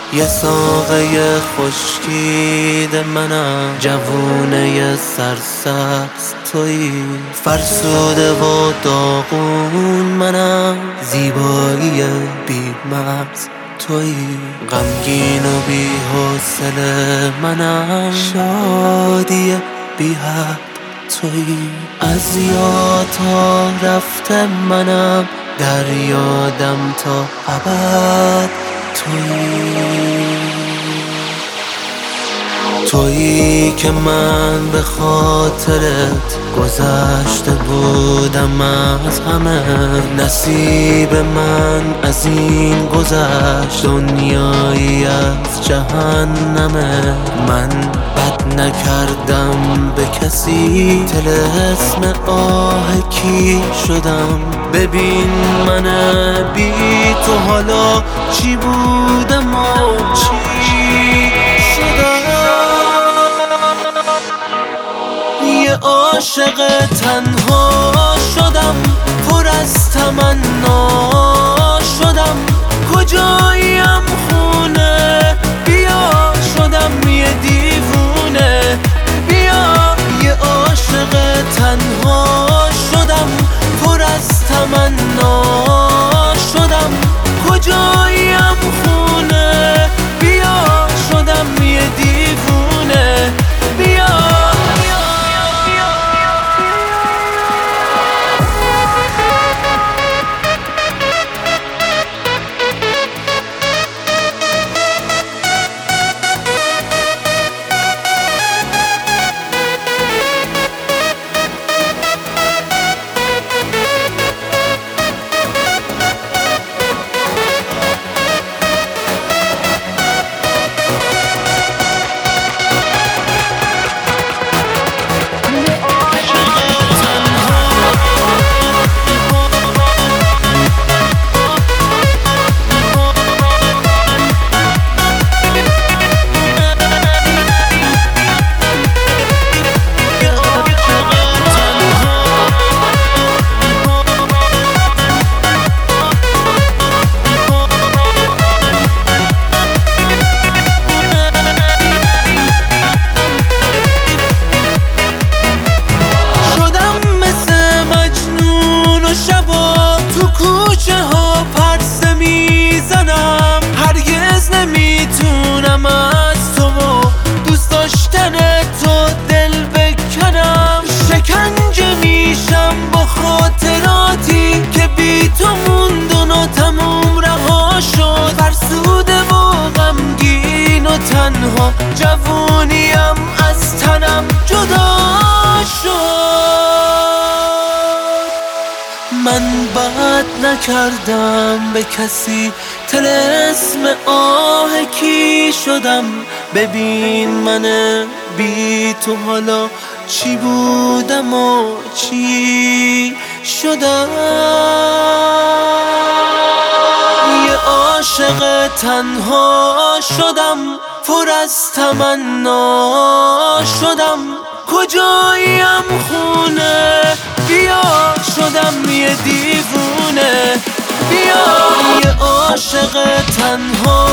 یه ساقه خشکید منم، جوونه سرسبز تویی، فرسوده و داغون منم، زیبایی بی مرز تویی، غمگین و بی حوصله منم، شادی بی حد تویی، از یاد تا رفته منم، در یادم تا ابد تویی که من به خاطرت گذشته بودم از همه، نصیب من از این گذشت دنیایی از جهنمه، من بد نکردم به کسی، طلسم آه کی شدم، ببین من بی تو حالا چی بودم و چی شدم. یه عاشق تنها شدم، پر از تمنا شدم، کجاییم خونه بیا، شدم یه دیوونه بیا، یه عاشق تنها شدم، پر از تمنا شدم، کجاییم خونه بیا، شدم یه دیوونه بیا. نمیتونم از تو و دوست داشتن تو دل بکنم، شکنجه میشم با خاطراتی که بی تو موندن و تموم رها شد، فرسوده و غمگین و تنها، جوونیم از تنم جدا شد. من بد نکردم به کسی، طلسم آه کی شدم، ببین من بی تو حالا چی بودم و چی شدم. یه عاشق تنها شدم، پر از تمنا شدم، کجاییم خونه بیا، شدم یه دیوونه بیا، یه عاشق تنها